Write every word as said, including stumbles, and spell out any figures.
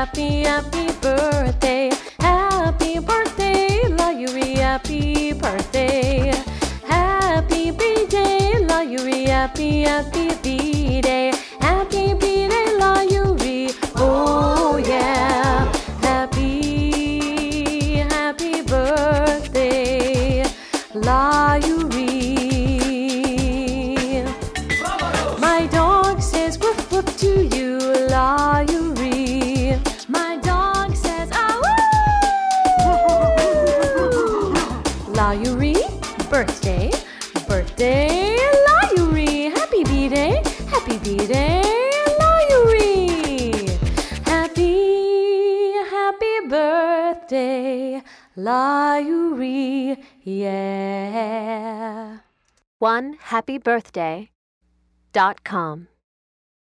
happy, happy birthday. Happy birthday, Layuri, happy birthday. Happy B-day, Layuri, happy, happy B-day. Happy B-day, Layuri, oh yeah. Happy, happy birthday, Layuri. My dog says woof woof to you, Layuri. My dog says ah woo. Layuri, birthday, birthday, Layuri. Happy B-day, happy B-day, Layuri. Happy, happy birthday, Layuri, yeah. one happy birthday dot com